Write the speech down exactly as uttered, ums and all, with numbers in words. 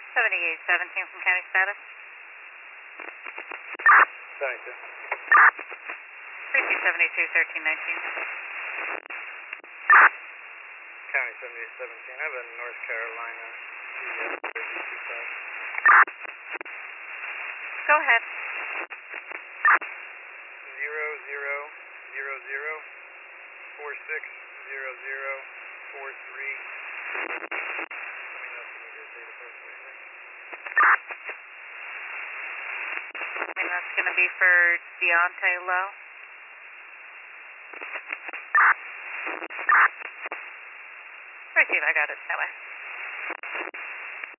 seventy-eight seventeen from county status. seventy-two. three two seventy-two thirteen nineteen. County seventy-eight seventeen. I have a North Carolina. Go ahead. Zero zero zero zero four six zero zero four three. Let me know if you need your date of birth or anything. And that's going to be for Deontay Lowe. Receive, I got it that way.